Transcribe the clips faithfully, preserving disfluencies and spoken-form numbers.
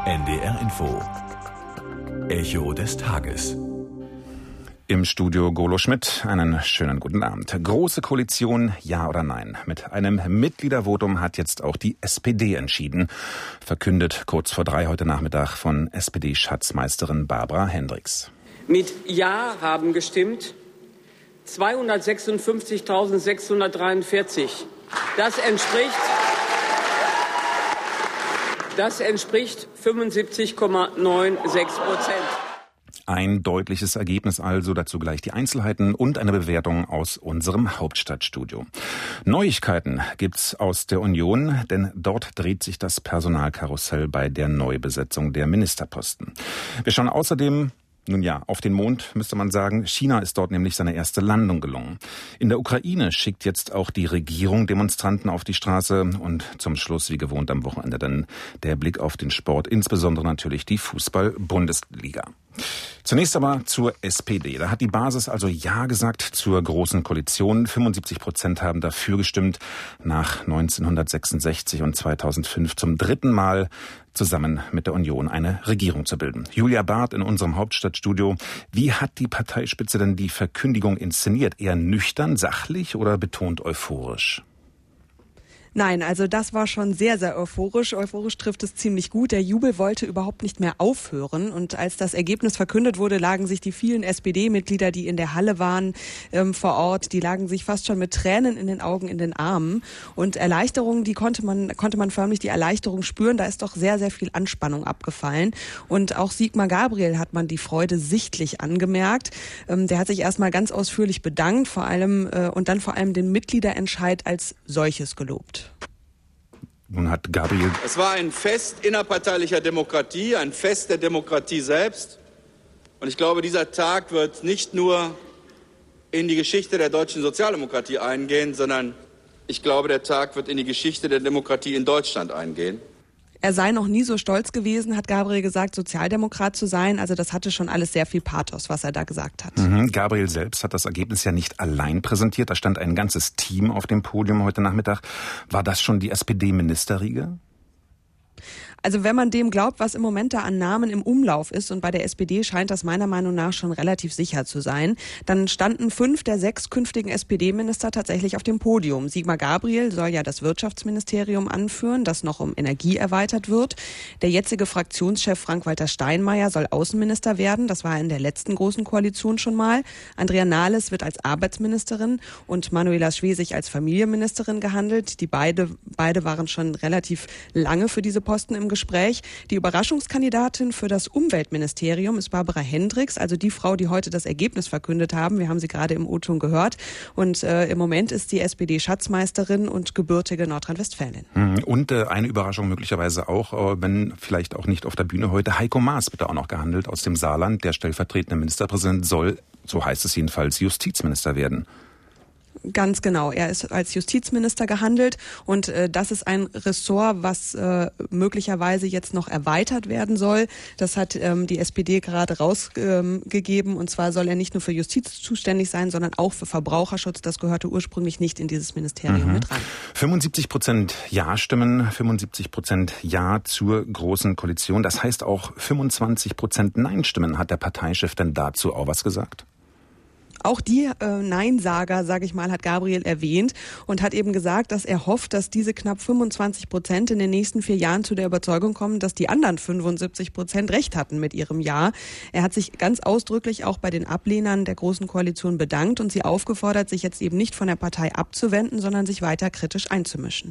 N D R Info. Echo des Tages. Im Studio Golo Schmidt. Einen schönen guten Abend. Große Koalition, ja oder nein? Mit einem Mitgliedervotum hat jetzt auch die S P D entschieden. Verkündet kurz vor drei heute Nachmittag von S P D-Schatzmeisterin Barbara Hendricks. Mit Ja haben gestimmt zweihundertsechsundfünfzigtausendsechshundertdreiundvierzig. Das entspricht, das entspricht fünfundsiebzig Komma sechsundneunzig Prozent. Ein deutliches Ergebnis also, dazu gleich die Einzelheiten und eine Bewertung aus unserem Hauptstadtstudio. Neuigkeiten gibt's aus der Union, denn dort dreht sich das Personalkarussell bei der Neubesetzung der Ministerposten. Wir schauen außerdem Nun ja, auf den Mond müsste man sagen. China ist dort nämlich seine erste Landung gelungen. In der Ukraine schickt jetzt auch die Regierung Demonstranten auf die Straße. Und zum Schluss, wie gewohnt am Wochenende, dann der Blick auf den Sport, insbesondere natürlich die Fußball-Bundesliga. Zunächst aber zur S P D. Da hat die Basis also Ja gesagt zur Großen Koalition. fünfundsiebzig Prozent haben dafür gestimmt, nach neunzehnhundertsechsundsechzig und zweitausendfünf zum dritten Mal zusammen mit der Union eine Regierung zu bilden. Julia Barth in unserem Hauptstadtstudio. Wie hat die Parteispitze denn die Verkündigung inszeniert? Eher nüchtern, sachlich oder betont euphorisch? Nein, also das war schon sehr, sehr euphorisch. Euphorisch trifft es ziemlich gut. Der Jubel wollte überhaupt nicht mehr aufhören. Und als das Ergebnis verkündet wurde, lagen sich die vielen S P D-Mitglieder, die in der Halle waren, ähm, vor Ort, die lagen sich fast schon mit Tränen in den Augen, in den Armen. Und Erleichterung, die konnte man, konnte man förmlich die Erleichterung spüren. Da ist doch sehr, sehr viel Anspannung abgefallen. Und auch Sigmar Gabriel hat man die Freude sichtlich angemerkt. Ähm, der hat sich erstmal ganz ausführlich bedankt, vor allem, äh, und dann vor allem den Mitgliederentscheid als solches gelobt. Nun hat Gabriel... Es war ein Fest innerparteilicher Demokratie, ein Fest der Demokratie selbst. Und ich glaube, dieser Tag wird nicht nur in die Geschichte der deutschen Sozialdemokratie eingehen, sondern ich glaube, der Tag wird in die Geschichte der Demokratie in Deutschland eingehen. Er sei noch nie so stolz gewesen, hat Gabriel gesagt, Sozialdemokrat zu sein. Also das hatte schon alles sehr viel Pathos, was er da gesagt hat. Mhm. Gabriel selbst hat das Ergebnis ja nicht allein präsentiert. Da stand ein ganzes Team auf dem Podium heute Nachmittag. War das schon die S P D-Ministerriege? Also wenn man dem glaubt, was im Moment da an Namen im Umlauf ist, und bei der S P D scheint das meiner Meinung nach schon relativ sicher zu sein, dann standen fünf der sechs künftigen S P D-Minister tatsächlich auf dem Podium. Sigmar Gabriel soll ja das Wirtschaftsministerium anführen, das noch um Energie erweitert wird. Der jetzige Fraktionschef Frank-Walter Steinmeier soll Außenminister werden. Das war in der letzten Großen Koalition schon mal. Andrea Nahles wird als Arbeitsministerin und Manuela Schwesig als Familienministerin gehandelt. Die beide, beide waren schon relativ lange für diese Posten im Gespräch. Die Überraschungskandidatin für das Umweltministerium ist Barbara Hendricks, also die Frau, die heute das Ergebnis verkündet haben. Wir haben sie gerade im O-Ton gehört. Und äh, im Moment ist die S P D-Schatzmeisterin und gebürtige Nordrhein-Westfälin. Und äh, eine Überraschung möglicherweise auch, äh, wenn vielleicht auch nicht auf der Bühne heute, Heiko Maas wird da auch noch gehandelt aus dem Saarland. Der stellvertretende Ministerpräsident soll, so heißt es jedenfalls, Justizminister werden. Ganz genau. Er ist als Justizminister gehandelt und äh, das ist ein Ressort, was äh, möglicherweise jetzt noch erweitert werden soll. Das hat ähm, die S P D gerade rausgegeben ähm, und zwar soll er nicht nur für Justiz zuständig sein, sondern auch für Verbraucherschutz. Das gehörte ursprünglich nicht in dieses Ministerium mhm. mit rein. fünfundsiebzig Prozent Ja-Stimmen, fünfundsiebzig Prozent Ja zur Großen Koalition. Das heißt auch fünfundzwanzig Prozent Nein-Stimmen. Hat der Parteichef denn dazu auch was gesagt? Auch die äh, Neinsager, sage ich mal, hat Gabriel erwähnt und hat eben gesagt, dass er hofft, dass diese knapp fünfundzwanzig Prozent in den nächsten vier Jahren zu der Überzeugung kommen, dass die anderen fünfundsiebzig Prozent recht hatten mit ihrem Ja. Er hat sich ganz ausdrücklich auch bei den Ablehnern der Großen Koalition bedankt und sie aufgefordert, sich jetzt eben nicht von der Partei abzuwenden, sondern sich weiter kritisch einzumischen.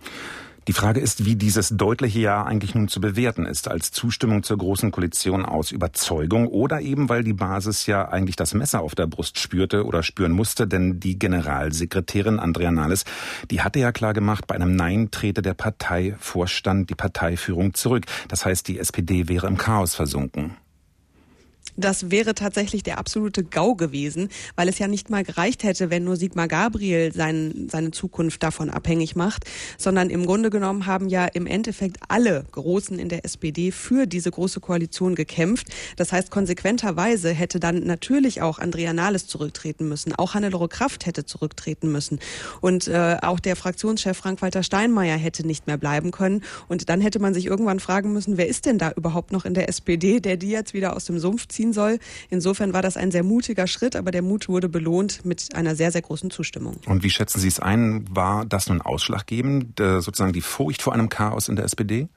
Die Frage ist, wie dieses deutliche Ja eigentlich nun zu bewerten ist, als Zustimmung zur Großen Koalition aus Überzeugung oder eben, weil die Basis ja eigentlich das Messer auf der Brust spürte oder spüren musste, denn die Generalsekretärin Andrea Nahles, die hatte ja klar gemacht, bei einem Nein trete der Parteivorstand, die Parteiführung zurück. Das heißt, die S P D wäre im Chaos versunken. Das wäre tatsächlich der absolute GAU gewesen, weil es ja nicht mal gereicht hätte, wenn nur Sigmar Gabriel sein, seine Zukunft davon abhängig macht, sondern im Grunde genommen haben ja im Endeffekt alle Großen in der S P D für diese große Koalition gekämpft. Das heißt, konsequenterweise hätte dann natürlich auch Andrea Nahles zurücktreten müssen, auch Hannelore Kraft hätte zurücktreten müssen und äh, auch der Fraktionschef Frank-Walter Steinmeier hätte nicht mehr bleiben können. Und dann hätte man sich irgendwann fragen müssen, wer ist denn da überhaupt noch in der S P D, der die jetzt wieder aus dem Sumpf ziehen soll. Insofern war das ein sehr mutiger Schritt, aber der Mut wurde belohnt mit einer sehr, sehr großen Zustimmung. Und wie schätzen Sie es ein? War das nun ausschlaggebend, sozusagen die Furcht vor einem Chaos in der S P D?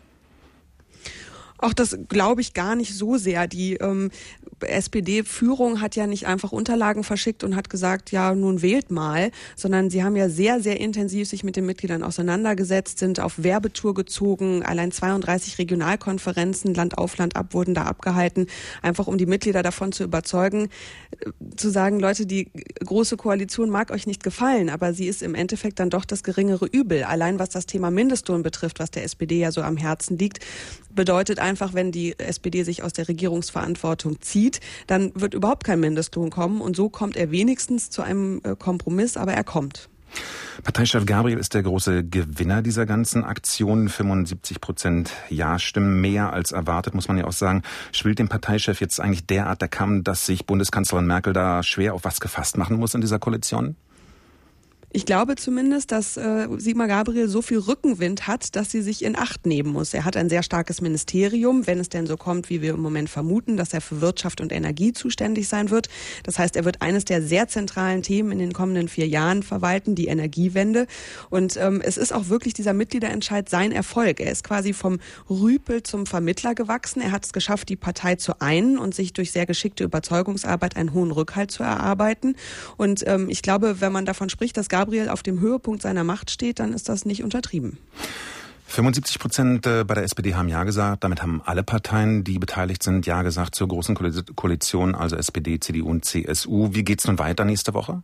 Auch das glaube ich gar nicht so sehr. Die ähm, S P D-Führung hat ja nicht einfach Unterlagen verschickt und hat gesagt, ja, nun wählt mal, sondern sie haben ja sehr, sehr intensiv sich mit den Mitgliedern auseinandergesetzt, sind auf Werbetour gezogen, allein zweiunddreißig Regionalkonferenzen, Land auf Land ab, wurden da abgehalten, einfach um die Mitglieder davon zu überzeugen, zu sagen, Leute, die große Koalition mag euch nicht gefallen, aber sie ist im Endeffekt dann doch das geringere Übel. Allein was das Thema Mindestlohn betrifft, was der S P D ja so am Herzen liegt, bedeutet einfach, wenn die S P D sich aus der Regierungsverantwortung zieht, dann wird überhaupt kein Mindestlohn kommen und so kommt er wenigstens zu einem Kompromiss, aber er kommt. Parteichef Gabriel ist der große Gewinner dieser ganzen Aktion. fünfundsiebzig Prozent Ja-Stimmen, mehr als erwartet, muss man ja auch sagen. Schwillt dem Parteichef jetzt eigentlich derart der Kamm, dass sich Bundeskanzlerin Merkel da schwer auf was gefasst machen muss in dieser Koalition? Ich glaube zumindest, dass äh, Sigmar Gabriel so viel Rückenwind hat, dass sie sich in Acht nehmen muss. Er hat ein sehr starkes Ministerium, wenn es denn so kommt, wie wir im Moment vermuten, dass er für Wirtschaft und Energie zuständig sein wird. Das heißt, er wird eines der sehr zentralen Themen in den kommenden vier Jahren verwalten, die Energiewende. Und ähm, es ist auch wirklich dieser Mitgliederentscheid sein Erfolg. Er ist quasi vom Rüpel zum Vermittler gewachsen. Er hat es geschafft, die Partei zu einen und sich durch sehr geschickte Überzeugungsarbeit einen hohen Rückhalt zu erarbeiten. Und ähm, ich glaube, wenn man davon spricht, dass Gabriel auf dem Höhepunkt seiner Macht steht, dann ist das nicht untertrieben. fünfundsiebzig Prozent bei der S P D haben Ja gesagt. Damit haben alle Parteien, die beteiligt sind, Ja gesagt zur großen Koalition, also S P D, C D U und C S U. Wie geht's nun weiter nächste Woche?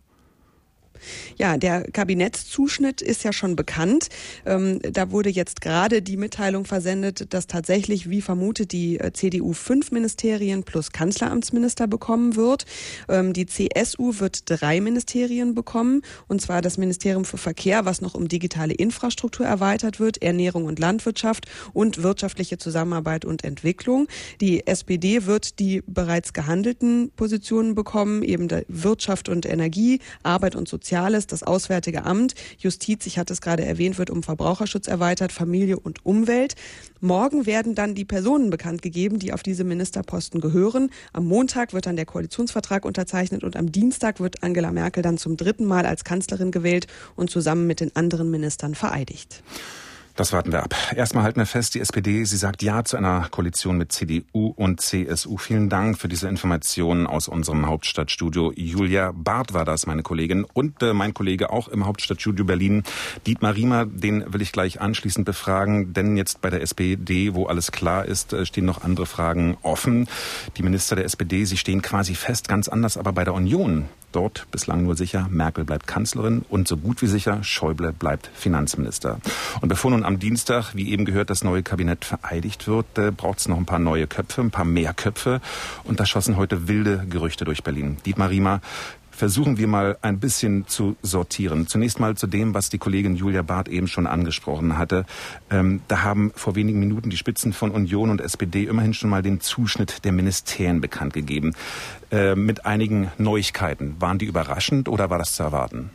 Ja, der Kabinettszuschnitt ist ja schon bekannt. Ähm, da wurde jetzt gerade die Mitteilung versendet, dass tatsächlich, wie vermutet, die C D U fünf Ministerien plus Kanzleramtsminister bekommen wird. Ähm, die C S U wird drei Ministerien bekommen, und zwar das Ministerium für Verkehr, was noch um digitale Infrastruktur erweitert wird, Ernährung und Landwirtschaft und wirtschaftliche Zusammenarbeit und Entwicklung. Die S P D wird die bereits gehandelten Positionen bekommen, eben Wirtschaft und Energie, Arbeit und Soziales, das Auswärtige Amt, Justiz, ich hatte es gerade erwähnt, wird um Verbraucherschutz erweitert, Familie und Umwelt. Morgen werden dann die Personen bekannt gegeben, die auf diese Ministerposten gehören. Am Montag wird dann der Koalitionsvertrag unterzeichnet und am Dienstag wird Angela Merkel dann zum dritten Mal als Kanzlerin gewählt und zusammen mit den anderen Ministern vereidigt. Das warten wir ab. Erstmal halten wir fest, die S P D, sie sagt Ja zu einer Koalition mit C D U und C S U. Vielen Dank für diese Informationen aus unserem Hauptstadtstudio. Julia Barth war das, meine Kollegin, und äh, mein Kollege auch im Hauptstadtstudio Berlin. Dietmar Riemer, den will ich gleich anschließend befragen, denn jetzt bei der S P D, wo alles klar ist, stehen noch andere Fragen offen. Die Minister der S P D, sie stehen quasi fest, ganz anders aber bei der Union. Dort bislang nur sicher, Merkel bleibt Kanzlerin und so gut wie sicher, Schäuble bleibt Finanzminister. Und bevor nun am Dienstag, wie eben gehört, das neue Kabinett vereidigt wird, äh, braucht es noch ein paar neue Köpfe, ein paar mehr Köpfe. Und da schossen heute wilde Gerüchte durch Berlin. Dietmar Riemer, versuchen wir mal ein bisschen zu sortieren. Zunächst mal zu dem, was die Kollegin Julia Barth eben schon angesprochen hatte. Ähm, da haben vor wenigen Minuten die Spitzen von Union und S P D immerhin schon mal den Zuschnitt der Ministerien bekannt gegeben. Äh, mit einigen Neuigkeiten. Waren die überraschend oder war das zu erwarten?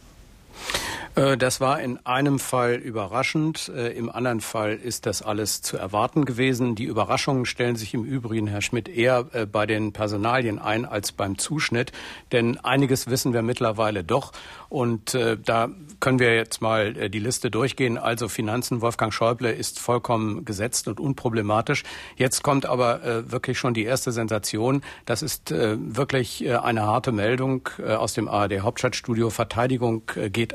Das war in einem Fall überraschend, im anderen Fall ist das alles zu erwarten gewesen. Die Überraschungen stellen sich im Übrigen, Herr Schmidt, eher bei den Personalien ein als beim Zuschnitt, denn einiges wissen wir mittlerweile doch und da können wir jetzt mal die Liste durchgehen. Also Finanzen, Wolfgang Schäuble ist vollkommen gesetzt und unproblematisch. Jetzt kommt aber wirklich schon die erste Sensation. Das ist wirklich eine harte Meldung aus dem A R D Hauptstadtstudio. Verteidigung geht an Ursula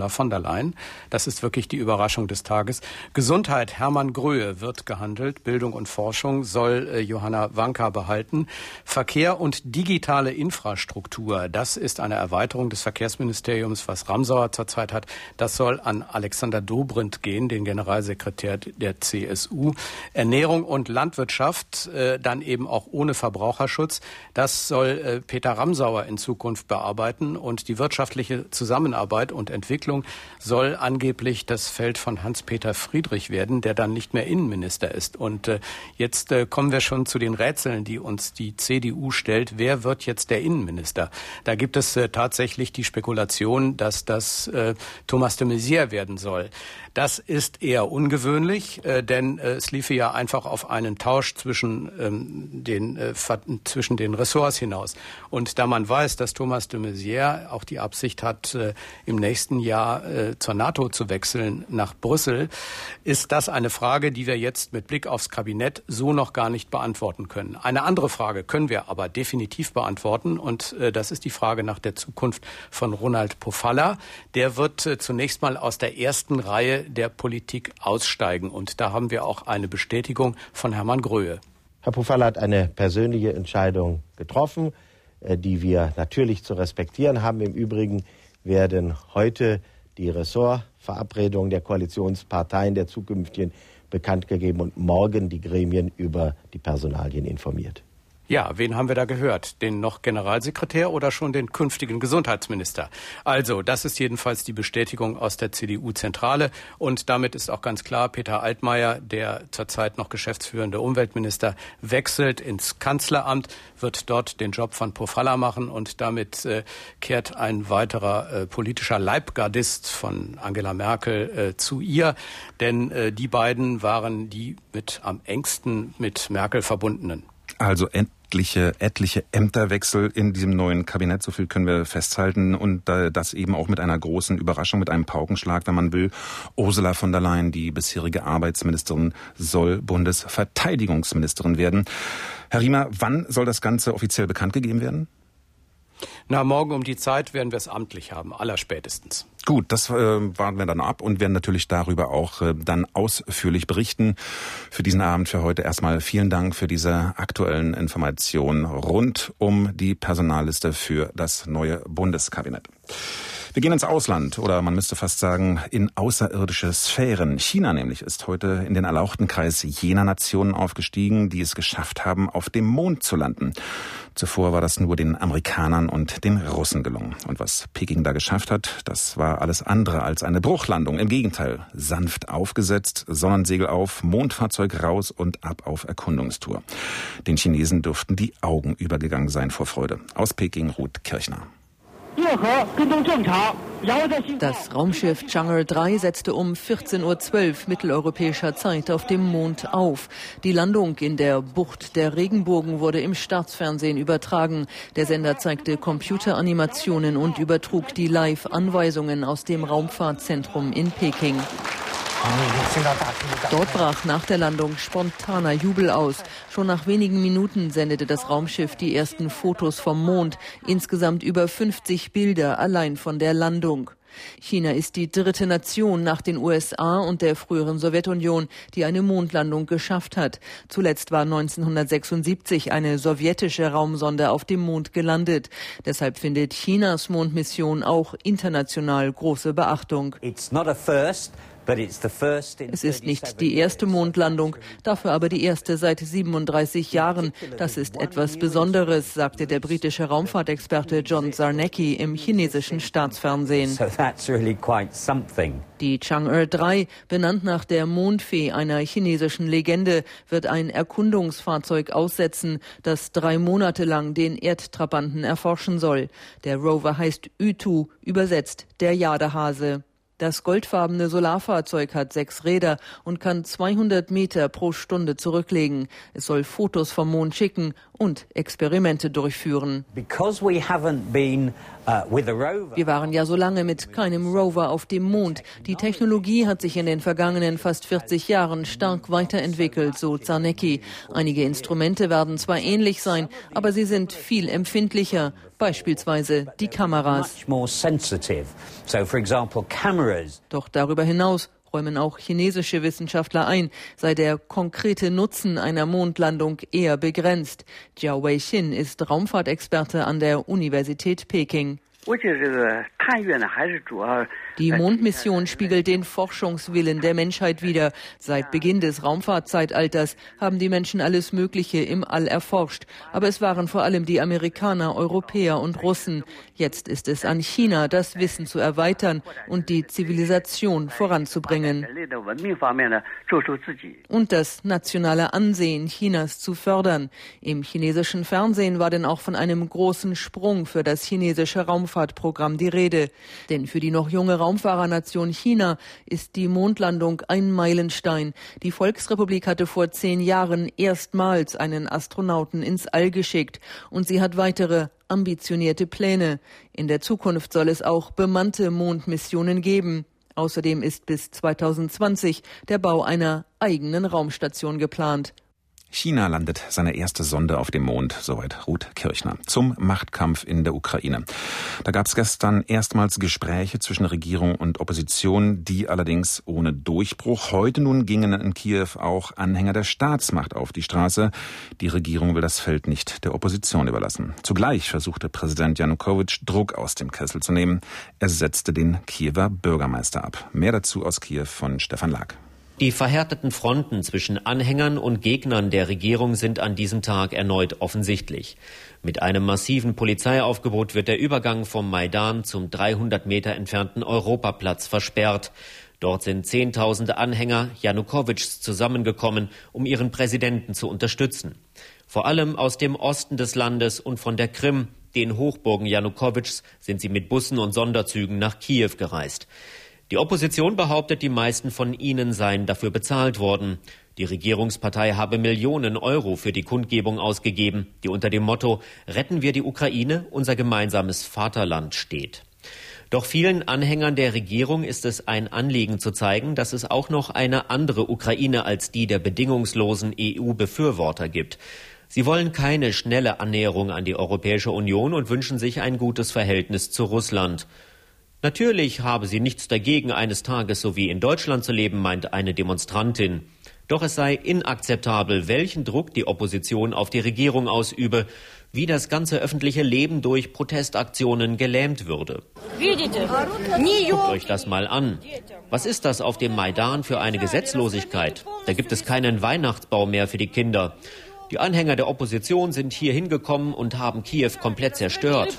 Ursula von der Leyen. Das ist wirklich die Überraschung des Tages. Gesundheit, Hermann Gröhe wird gehandelt. Bildung und Forschung soll äh, Johanna Wanka behalten. Verkehr und digitale Infrastruktur, das ist eine Erweiterung des Verkehrsministeriums, was Ramsauer zurzeit hat. Das soll an Alexander Dobrindt gehen, den Generalsekretär der C S U. Ernährung und Landwirtschaft, äh, dann eben auch ohne Verbraucherschutz. Das soll äh, Peter Ramsauer in Zukunft bearbeiten. Und die wirtschaftliche Zusammenarbeit und Entwicklung soll angeblich das Feld von Hans-Peter Friedrich werden, der dann nicht mehr Innenminister ist. Und äh, jetzt äh, kommen wir schon zu den Rätseln, die uns die C D U stellt. Wer wird jetzt der Innenminister? Da gibt es äh, tatsächlich die Spekulation, dass das äh, Thomas de Maizière werden soll. Das ist eher ungewöhnlich, äh, denn äh, es liefe ja einfach auf einen Tausch zwischen, ähm, den, äh, zwischen den Ressorts hinaus. Und da man weiß, dass Thomas de Maizière auch die Absicht hat, äh, im nächsten Jahr äh, zur NATO zu wechseln nach Brüssel, ist das eine Frage, die wir jetzt mit Blick aufs Kabinett so noch gar nicht beantworten können. Eine andere Frage können wir aber definitiv beantworten und äh, das ist die Frage nach der Zukunft von Ronald Pofalla. Der wird äh, zunächst mal aus der ersten Reihe der Politik aussteigen. Und da haben wir auch eine Bestätigung von Hermann Gröhe. Herr Pofalla hat eine persönliche Entscheidung getroffen, die wir natürlich zu respektieren haben. Im Übrigen werden heute die Ressortverabredungen der Koalitionsparteien der zukünftigen bekannt gegeben und morgen die Gremien über die Personalien informiert. Ja, wen haben wir da gehört? Den noch Generalsekretär oder schon den künftigen Gesundheitsminister? Also, das ist jedenfalls die Bestätigung aus der C D U-Zentrale. Und damit ist auch ganz klar, Peter Altmaier, der zurzeit noch geschäftsführende Umweltminister, wechselt ins Kanzleramt, wird dort den Job von Pofalla machen und damit äh, kehrt ein weiterer äh, politischer Leibgardist von Angela Merkel äh, zu ihr. Denn äh, die beiden waren die mit am engsten mit Merkel verbundenen. Also etliche, etliche Ämterwechsel in diesem neuen Kabinett, so viel können wir festhalten. Und äh, das eben auch mit einer großen Überraschung, mit einem Paukenschlag, wenn man will. Ursula von der Leyen, die bisherige Arbeitsministerin, soll Bundesverteidigungsministerin werden. Herr Riemer, wann soll das Ganze offiziell bekannt gegeben werden? Na, morgen um die Zeit werden wir es amtlich haben, allerspätestens. Gut, das äh, warten wir dann ab und werden natürlich darüber auch äh, dann ausführlich berichten. Für diesen Abend, für heute erstmal vielen Dank für diese aktuellen Informationen rund um die Personalliste für das neue Bundeskabinett. Wir gehen ins Ausland oder man müsste fast sagen in außerirdische Sphären. China nämlich ist heute in den erlauchten Kreis jener Nationen aufgestiegen, die es geschafft haben, auf dem Mond zu landen. Zuvor war das nur den Amerikanern und den Russen gelungen. Und was Peking da geschafft hat, das war alles andere als eine Bruchlandung. Im Gegenteil, sanft aufgesetzt, Sonnensegel auf, Mondfahrzeug raus und ab auf Erkundungstour. Den Chinesen dürften die Augen übergegangen sein vor Freude. Aus Peking, Ruth Kirchner. Das Raumschiff Chang'e drei setzte um vierzehn Uhr zwölf mitteleuropäischer Zeit auf dem Mond auf. Die Landung in der Bucht der Regenbogen wurde im Staatsfernsehen übertragen. Der Sender zeigte Computeranimationen und übertrug die Live-Anweisungen aus dem Raumfahrtzentrum in Peking. Dort brach nach der Landung spontaner Jubel aus. Schon nach wenigen Minuten sendete das Raumschiff die ersten Fotos vom Mond. Insgesamt über fünfzig Bilder allein von der Landung. China ist die dritte Nation nach den U S A und der früheren Sowjetunion, die eine Mondlandung geschafft hat. Zuletzt war neunzehnhundertsechsundsiebzig eine sowjetische Raumsonde auf dem Mond gelandet. Deshalb findet Chinas Mondmission auch international große Beachtung. It's not a first. Es ist nicht die erste Mondlandung, dafür aber die erste seit siebenunddreißig Jahren. Das ist etwas Besonderes, sagte der britische Raumfahrtexperte John Zarnecki im chinesischen Staatsfernsehen. Die Chang'e drei, benannt nach der Mondfee einer chinesischen Legende, wird ein Erkundungsfahrzeug aussetzen, das drei Monate lang den Erdtrabanten erforschen soll. Der Rover heißt Yutu, übersetzt der Jadehase. Das goldfarbene Solarfahrzeug hat sechs Räder und kann zweihundert Meter pro Stunde zurücklegen. Es soll Fotos vom Mond schicken und Experimente durchführen. Wir waren ja so lange mit keinem Rover auf dem Mond. Die Technologie hat sich in den vergangenen fast vierzig Jahren stark weiterentwickelt, so Zarnecki. Einige Instrumente werden zwar ähnlich sein, aber sie sind viel empfindlicher. beispielsweise die Kameras. Doch darüber hinaus räumen auch chinesische Wissenschaftler ein, sei der konkrete Nutzen einer Mondlandung eher begrenzt. Jiao Weixin ist Raumfahrtexperte an der Universität Peking. Die Mondmission spiegelt den Forschungswillen der Menschheit wider. Seit Beginn des Raumfahrtzeitalters haben die Menschen alles Mögliche im All erforscht. Aber es waren vor allem die Amerikaner, Europäer und Russen. Jetzt ist es an China, das Wissen zu erweitern und die Zivilisation voranzubringen. Und das nationale Ansehen Chinas zu fördern. Im chinesischen Fernsehen war denn auch von einem großen Sprung für das chinesische Raumfahrtprogramm die Rede. Denn für die noch junge Raumfahrernation China ist die Mondlandung ein Meilenstein. Die Volksrepublik hatte vor zehn Jahren erstmals einen Astronauten ins All geschickt. Und sie hat weitere ambitionierte Pläne. In der Zukunft soll es auch bemannte Mondmissionen geben. Außerdem ist bis zweitausendzwanzig der Bau einer eigenen Raumstation geplant. China landet seine erste Sonde auf dem Mond, soweit Ruth Kirchner. Zum Machtkampf in der Ukraine. Da gab es gestern erstmals Gespräche zwischen Regierung und Opposition, die allerdings ohne Durchbruch. Heute nun gingen in Kiew auch Anhänger der Staatsmacht auf die Straße. Die Regierung will das Feld nicht der Opposition überlassen. Zugleich versuchte Präsident Janukowitsch, Druck aus dem Kessel zu nehmen. Er setzte den Kiewer Bürgermeister ab. Mehr dazu aus Kiew von Stefan Lag. Die verhärteten Fronten zwischen Anhängern und Gegnern der Regierung sind an diesem Tag erneut offensichtlich. Mit einem massiven Polizeiaufgebot wird der Übergang vom Maidan zum dreihundert Meter entfernten Europaplatz versperrt. Dort sind Zehntausende Anhänger Janukowitschs zusammengekommen, um ihren Präsidenten zu unterstützen. Vor allem aus dem Osten des Landes und von der Krim, den Hochburgen Janukowitschs, sind sie mit Bussen und Sonderzügen nach Kiew gereist. Die Opposition behauptet, die meisten von ihnen seien dafür bezahlt worden. Die Regierungspartei habe Millionen Euro für die Kundgebung ausgegeben, die unter dem Motto »Retten wir die Ukraine, unser gemeinsames Vaterland« steht. Doch vielen Anhängern der Regierung ist es ein Anliegen zu zeigen, dass es auch noch eine andere Ukraine als die der bedingungslosen E U-Befürworter gibt. Sie wollen keine schnelle Annäherung an die Europäische Union und wünschen sich ein gutes Verhältnis zu Russland. Natürlich habe sie nichts dagegen, eines Tages so wie in Deutschland zu leben, meint eine Demonstrantin. Doch es sei inakzeptabel, welchen Druck die Opposition auf die Regierung ausübe, wie das ganze öffentliche Leben durch Protestaktionen gelähmt würde. Guckt euch das mal an. Was ist das auf dem Maidan für eine Gesetzlosigkeit? Da gibt es keinen Weihnachtsbaum mehr für die Kinder. Die Anhänger der Opposition sind hier hingekommen und haben Kiew komplett zerstört.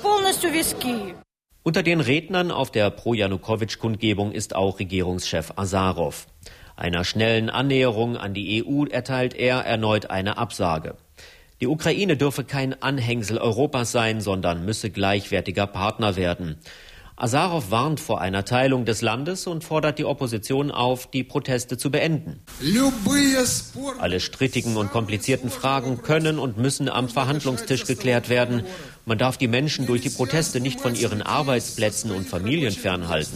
Unter den Rednern auf der Pro-Janukowitsch-Kundgebung ist auch Regierungschef Asarow. Einer schnellen Annäherung an die E U erteilt er erneut eine Absage. Die Ukraine dürfe kein Anhängsel Europas sein, sondern müsse gleichwertiger Partner werden. Asarow warnt vor einer Teilung des Landes und fordert die Opposition auf, die Proteste zu beenden. Alle strittigen und komplizierten Fragen können und müssen am Verhandlungstisch geklärt werden. Man darf die Menschen durch die Proteste nicht von ihren Arbeitsplätzen und Familien fernhalten.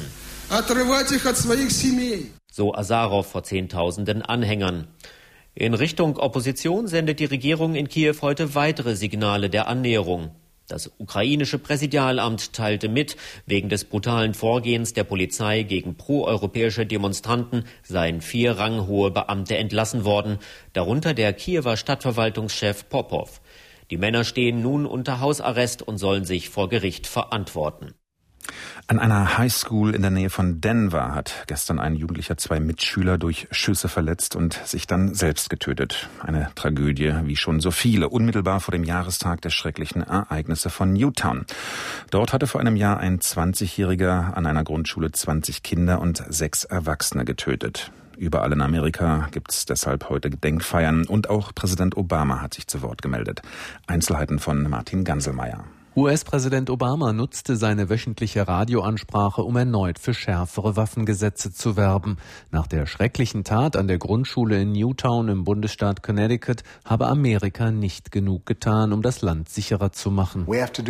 So Asarow vor Zehntausenden Anhängern. In Richtung Opposition sendet die Regierung in Kiew heute weitere Signale der Annäherung. Das ukrainische Präsidialamt teilte mit, wegen des brutalen Vorgehens der Polizei gegen proeuropäische Demonstranten seien vier ranghohe Beamte entlassen worden, darunter der Kiewer Stadtverwaltungschef Popov. Die Männer stehen nun unter Hausarrest und sollen sich vor Gericht verantworten. An einer Highschool in der Nähe von Denver hat gestern ein Jugendlicher zwei Mitschüler durch Schüsse verletzt und sich dann selbst getötet. Eine Tragödie, wie schon so viele, unmittelbar vor dem Jahrestag der schrecklichen Ereignisse von Newtown. Dort hatte vor einem Jahr ein zwanzigjähriger an einer Grundschule zwanzig Kinder und sechs Erwachsene getötet. Überall in Amerika gibt es deshalb heute Gedenkfeiern und auch Präsident Obama hat sich zu Wort gemeldet. Einzelheiten von Martin Ganselmeier. U S-Präsident Obama nutzte seine wöchentliche Radioansprache, um erneut für schärfere Waffengesetze zu werben. Nach der schrecklichen Tat an der Grundschule in Newtown im Bundesstaat Connecticut habe Amerika nicht genug getan, um das Land sicherer zu machen.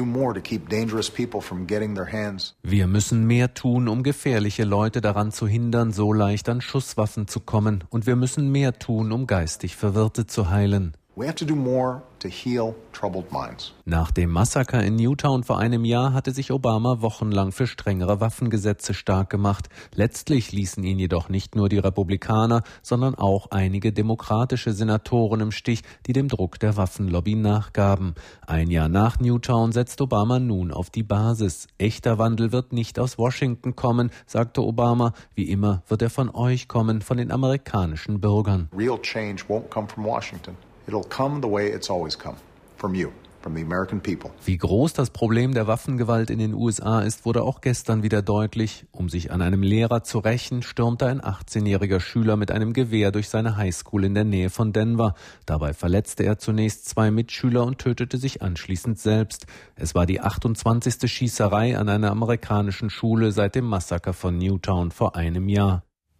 Wir müssen mehr tun, um gefährliche Leute daran zu hindern, so leicht an Schusswaffen zu kommen. Und wir müssen mehr tun, um geistig Verwirrte zu heilen. We have to do more to heal troubled minds. Nach dem Massaker in Newtown vor einem Jahr hatte sich Obama wochenlang für strengere Waffengesetze stark gemacht. Letztlich ließen ihn jedoch nicht nur die Republikaner, sondern auch einige demokratische Senatoren im Stich, die dem Druck der Waffenlobby nachgaben. Ein Jahr nach Newtown setzt Obama nun auf die Basis. Echter Wandel wird nicht aus Washington kommen, sagte Obama. Wie immer wird er von euch kommen, von den amerikanischen Bürgern. Real change won't come from Washington. It'll come the way it's always come, from you, from the American people. Wie groß das Problem der Waffengewalt in den U S A ist, wurde auch gestern wieder deutlich. Um sich an einem Lehrer zu rächen, stürmte ein achtzehnjähriger Schüler mit einem Gewehr durch seine Highschool in der Nähe von Denver. Dabei verletzte er zunächst zwei Mitschüler und tötete sich anschließend selbst. Es war die achtundzwanzigste Schießerei an einer amerikanischen Schule seit dem Massaker von Newtown vor einem Jahr.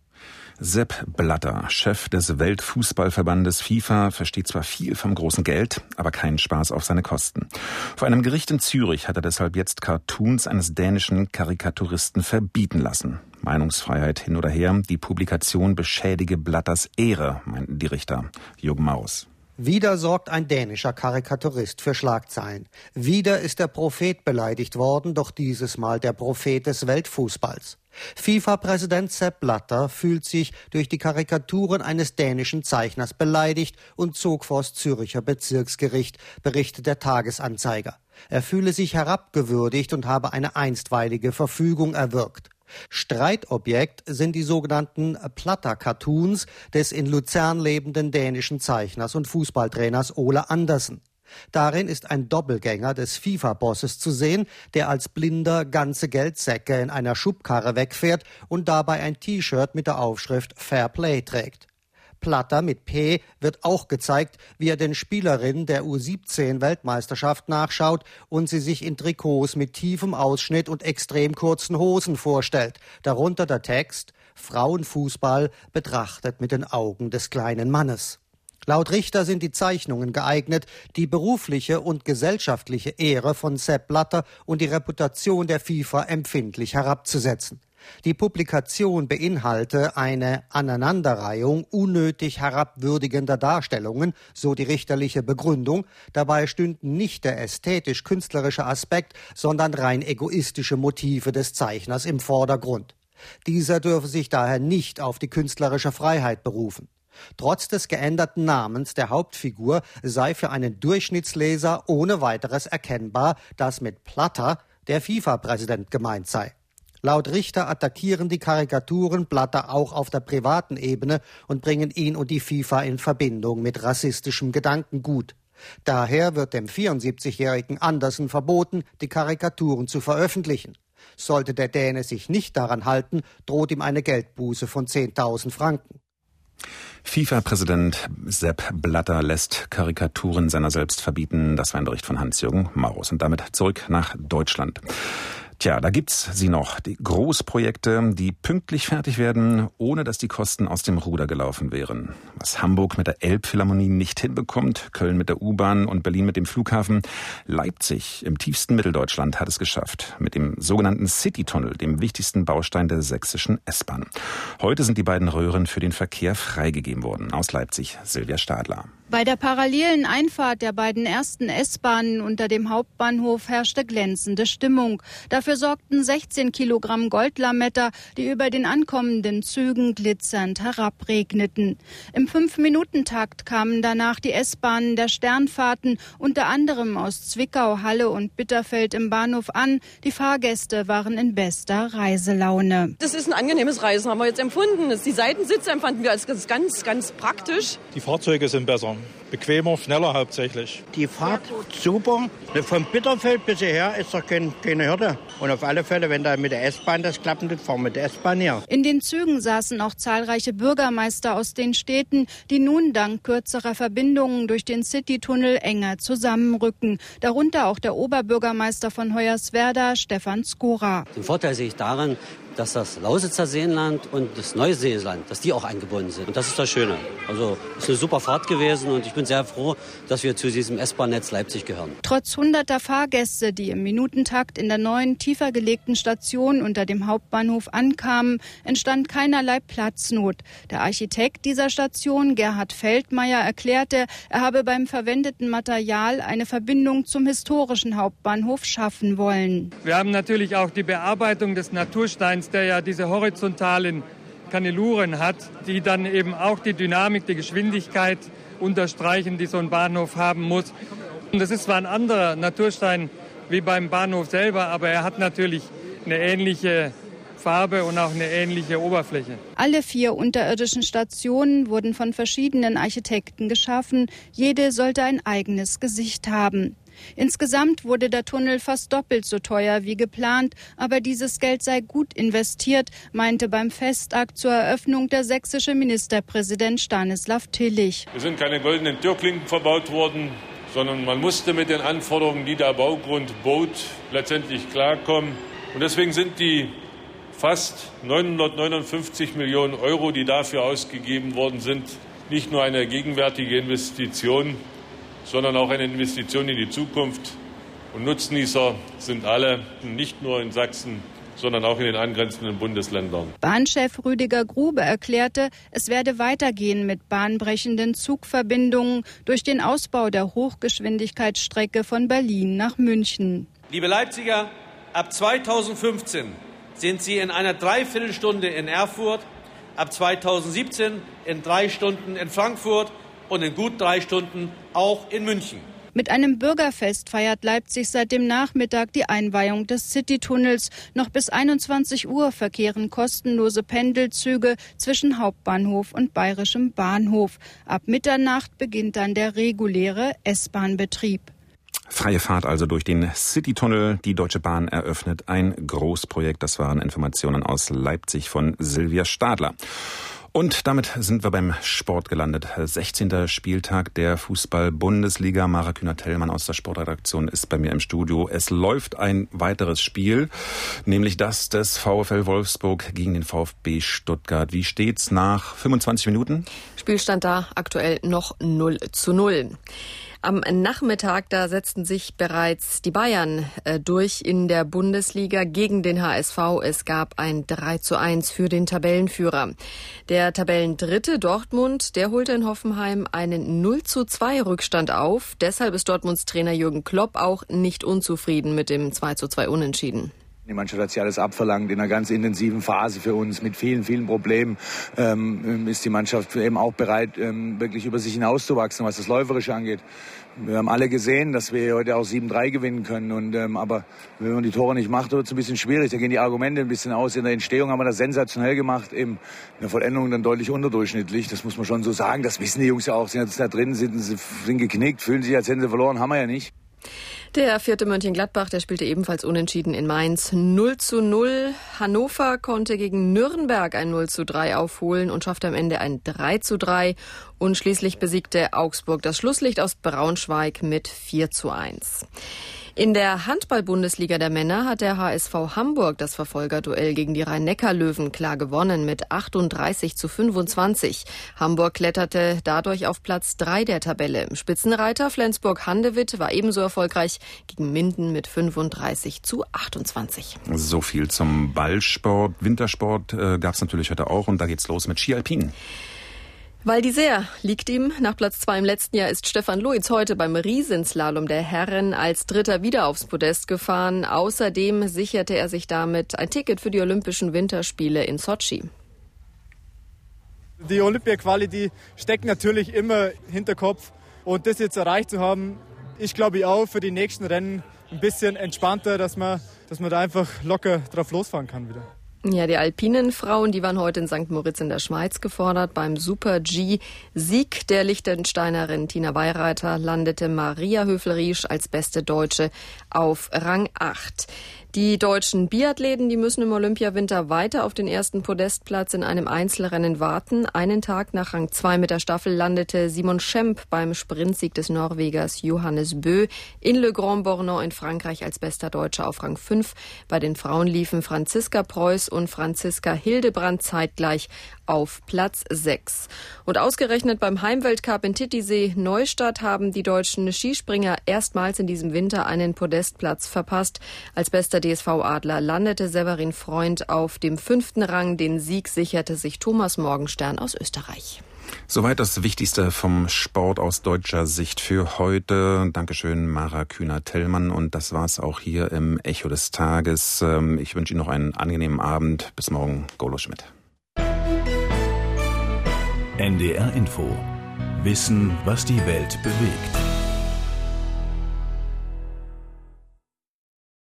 Sepp Blatter, Chef des Weltfußballverbandes FIFA, versteht zwar viel vom großen Geld, aber keinen Spaß auf seine Kosten. Vor einem Gericht in Zürich hat er deshalb jetzt Cartoons eines dänischen Karikaturisten verbieten lassen. Meinungsfreiheit hin oder her, die Publikation beschädige Blatters Ehre, meinten die Richter. Jürgen Maus. Wieder sorgt ein dänischer Karikaturist für Schlagzeilen. Wieder ist der Prophet beleidigt worden, doch dieses Mal der Prophet des Weltfußballs. FIFA-Präsident Sepp Blatter fühlt sich durch die Karikaturen eines dänischen Zeichners beleidigt und zog vors Zürcher Bezirksgericht, berichtet der Tagesanzeiger. Er fühle sich herabgewürdigt und habe eine einstweilige Verfügung erwirkt. Streitobjekt sind die sogenannten Platter-Cartoons des in Luzern lebenden dänischen Zeichners und Fußballtrainers Ole Andersen. Darin ist ein Doppelgänger des FIFA-Bosses zu sehen, der als Blinder ganze Geldsäcke in einer Schubkarre wegfährt und dabei ein T-Shirt mit der Aufschrift Fair Play trägt. Platter mit P wird auch gezeigt, wie er den Spielerinnen der U siebzehn Weltmeisterschaft nachschaut und sie sich in Trikots mit tiefem Ausschnitt und extrem kurzen Hosen vorstellt. Darunter der Text: Frauenfußball betrachtet mit den Augen des kleinen Mannes. Laut Richter sind die Zeichnungen geeignet, die berufliche und gesellschaftliche Ehre von Sepp Blatter und die Reputation der FIFA empfindlich herabzusetzen. Die Publikation beinhalte eine Aneinanderreihung unnötig herabwürdigender Darstellungen, so die richterliche Begründung. Dabei stünden nicht der ästhetisch-künstlerische Aspekt, sondern rein egoistische Motive des Zeichners im Vordergrund. Dieser dürfe sich daher nicht auf die künstlerische Freiheit berufen. Trotz des geänderten Namens der Hauptfigur sei für einen Durchschnittsleser ohne weiteres erkennbar, dass mit Platter der FIFA-Präsident gemeint sei. Laut Richter attackieren die Karikaturen Blatter auch auf der privaten Ebene und bringen ihn und die FIFA in Verbindung mit rassistischem Gedankengut. Daher wird dem vierundsiebzigjährigen Andersen verboten, die Karikaturen zu veröffentlichen. Sollte der Däne sich nicht daran halten, droht ihm eine Geldbuße von zehntausend Franken. FIFA-Präsident Sepp Blatter lässt Karikaturen seiner selbst verbieten. Das war ein Bericht von Hans-Jürgen Maurus. Und damit zurück nach Deutschland. Tja, da gibt's sie noch, die Großprojekte, die pünktlich fertig werden, ohne dass die Kosten aus dem Ruder gelaufen wären. Was Hamburg mit der Elbphilharmonie nicht hinbekommt, Köln mit der U-Bahn und Berlin mit dem Flughafen, Leipzig im tiefsten Mitteldeutschland hat es geschafft, mit dem sogenannten Citytunnel, dem wichtigsten Baustein der sächsischen S-Bahn. Heute sind die beiden Röhren für den Verkehr freigegeben worden. Aus Leipzig, Silvia Stadler. Bei der parallelen Einfahrt der beiden ersten S-Bahnen unter dem Hauptbahnhof herrschte glänzende Stimmung. Dafür sorgten sechzehn Kilogramm Goldlametta, die über den ankommenden Zügen glitzernd herabregneten. Im Fünf-Minuten-Takt kamen danach die S-Bahnen der Sternfahrten, unter anderem aus Zwickau, Halle und Bitterfeld im Bahnhof an. Die Fahrgäste waren in bester Reiselaune. Das ist ein angenehmes Reisen, haben wir jetzt empfunden. Die Seitensitze empfanden wir als ganz, ganz praktisch. Die Fahrzeuge sind besser. Bequemer, schneller hauptsächlich. Die Fahrt super. Von Bitterfeld bis hierher ist doch kein, keine Hürde. Und auf alle Fälle, wenn da mit der S-Bahn das klappen tut, fahren wir mit der S-Bahn her. In den Zügen saßen auch zahlreiche Bürgermeister aus den Städten, die nun dank kürzerer Verbindungen durch den Citytunnel enger zusammenrücken. Darunter auch der Oberbürgermeister von Hoyerswerda, Stefan Skora. Den Vorteil sehe ich daran, dass das Lausitzer Seenland und das Neuseeland, dass die auch eingebunden sind. Und das ist das Schöne. Also es ist eine super Fahrt gewesen und ich bin sehr froh, dass wir zu diesem S-Bahn-Netz Leipzig gehören. Trotz hunderter Fahrgäste, die im Minutentakt in der neuen, tiefer gelegten Station unter dem Hauptbahnhof ankamen, entstand keinerlei Platznot. Der Architekt dieser Station, Gerhard Feldmeier, erklärte, er habe beim verwendeten Material eine Verbindung zum historischen Hauptbahnhof schaffen wollen. Wir haben natürlich auch die Bearbeitung des Natursteins, der ja diese horizontalen Kanneluren hat, die dann eben auch die Dynamik, die Geschwindigkeit unterstreichen, die so ein Bahnhof haben muss. Und das ist zwar ein anderer Naturstein wie beim Bahnhof selber, aber er hat natürlich eine ähnliche Farbe und auch eine ähnliche Oberfläche. Alle vier unterirdischen Stationen wurden von verschiedenen Architekten geschaffen. Jede sollte ein eigenes Gesicht haben. Insgesamt wurde der Tunnel fast doppelt so teuer wie geplant, aber dieses Geld sei gut investiert, meinte beim Festakt zur Eröffnung der sächsische Ministerpräsident Stanislav Tillich. Es sind keine goldenen Türklinken verbaut worden, sondern man musste mit den Anforderungen, die der Baugrund bot, letztendlich klarkommen. Und deswegen sind die fast neunhundertneunundfünfzig Millionen Euro, die dafür ausgegeben worden sind, nicht nur eine gegenwärtige Investition, sondern auch eine Investition in die Zukunft. Und Nutznießer sind alle, nicht nur in Sachsen, sondern auch in den angrenzenden Bundesländern. Bahnchef Rüdiger Grube erklärte, es werde weitergehen mit bahnbrechenden Zugverbindungen durch den Ausbau der Hochgeschwindigkeitsstrecke von Berlin nach München. Liebe Leipziger, ab zweitausendfünfzehn sind Sie in einer Dreiviertelstunde in Erfurt, ab zweitausendsiebzehn in drei Stunden in Frankfurt und in gut drei Stunden auch in München. Mit einem Bürgerfest feiert Leipzig seit dem Nachmittag die Einweihung des Citytunnels. Noch bis einundzwanzig Uhr verkehren kostenlose Pendelzüge zwischen Hauptbahnhof und Bayerischem Bahnhof. Ab Mitternacht beginnt dann der reguläre S-Bahn-Betrieb. Freie Fahrt also durch den Citytunnel. Die Deutsche Bahn eröffnet ein Großprojekt. Das waren Informationen aus Leipzig von Silvia Stadler. Und damit sind wir beim Sport gelandet. sechzehnter Spieltag der Fußball-Bundesliga. Mara Kühner-Tellmann aus der Sportredaktion ist bei mir im Studio. Es läuft ein weiteres Spiel, nämlich das des VfL Wolfsburg gegen den VfB Stuttgart. Wie steht's nach fünfundzwanzig Minuten? Spielstand da aktuell noch null zu null. Am Nachmittag, da setzten sich bereits die Bayern äh, durch in der Bundesliga gegen den H S V. Es gab ein drei zu eins für den Tabellenführer. Der Tabellendritte Dortmund, der holte in Hoffenheim einen null zu zwei Rückstand auf. Deshalb ist Dortmunds Trainer Jürgen Klopp auch nicht unzufrieden mit dem zwei zu zwei Unentschieden. Die Mannschaft hat sich alles abverlangt in einer ganz intensiven Phase für uns mit vielen, vielen Problemen. Ähm, ist die Mannschaft eben auch bereit, ähm, wirklich über sich hinauszuwachsen, was das Läuferische angeht. Wir haben alle gesehen, dass wir heute auch sieben drei gewinnen können. Und, ähm, aber wenn man die Tore nicht macht, wird es ein bisschen schwierig. Da gehen die Argumente ein bisschen aus. In der Entstehung haben wir das sensationell gemacht. Eben in der Vollendung dann deutlich unterdurchschnittlich. Das muss man schon so sagen. Das wissen die Jungs ja auch. Sie sind jetzt da drin, sind, sind geknickt, fühlen sich, als hätten sie verloren. Haben wir ja nicht. Der vierte Mönchengladbach, der spielte ebenfalls unentschieden in Mainz null zu null. Hannover konnte gegen Nürnberg ein null zu drei aufholen und schaffte am Ende ein drei zu drei. Und schließlich besiegte Augsburg das Schlusslicht aus Braunschweig mit vier zu eins. In der Handball-Bundesliga der Männer hat der H S V Hamburg das Verfolgerduell gegen die Rhein-Neckar-Löwen klar gewonnen mit achtunddreißig zu fünfundzwanzig. Hamburg kletterte dadurch auf Platz drei der Tabelle. Spitzenreiter Flensburg-Handewitt war ebenso erfolgreich gegen Minden mit fünfunddreißig zu achtundzwanzig. So viel zum Ballsport. Wintersport äh, gab es natürlich heute auch und da geht's los mit Ski Alpin. Val d'Isère liegt ihm. Nach Platz zwei im letzten Jahr ist Stefan Luiz heute beim Riesenslalom der Herren als Dritter wieder aufs Podest gefahren. Außerdem sicherte er sich damit ein Ticket für die Olympischen Winterspiele in Sotschi. Die Olympia-Quali, die steckt natürlich immer hinter Kopf. Und das jetzt erreicht zu haben, ich glaube auch für die nächsten Rennen ein bisschen entspannter, dass man, dass man da einfach locker drauf losfahren kann wieder. Ja, die alpinen Frauen, die waren heute in Sankt Moritz in der Schweiz gefordert. Beim Super-G-Sieg der Liechtensteinerin Tina Bayreiter landete Maria Höfel-Riesch als beste Deutsche auf Rang acht. Die deutschen Biathleten, die müssen im Olympiawinter weiter auf den ersten Podestplatz in einem Einzelrennen warten. Einen Tag nach Rang zwei mit der Staffel landete Simon Schemp beim Sprintsieg des Norwegers Johannes Bö in Le Grand Bornand in Frankreich als bester Deutscher auf Rang fünf. Bei den Frauen liefen Franziska Preuß und Franziska Hildebrand zeitgleich auf Platz sechs. Und ausgerechnet beim Heimweltcup in Titisee Neustadt haben die deutschen Skispringer erstmals in diesem Winter einen Podestplatz verpasst. Als bester D S V-Adler landete Severin Freund auf dem fünften Rang. Den Sieg sicherte sich Thomas Morgenstern aus Österreich. Soweit das Wichtigste vom Sport aus deutscher Sicht für heute. Dankeschön, Mara Kühner-Tellmann. Und das war's auch hier im Echo des Tages. Ich wünsche Ihnen noch einen angenehmen Abend. Bis morgen, Golo Schmidt. N D R Info. Wissen, was die Welt bewegt.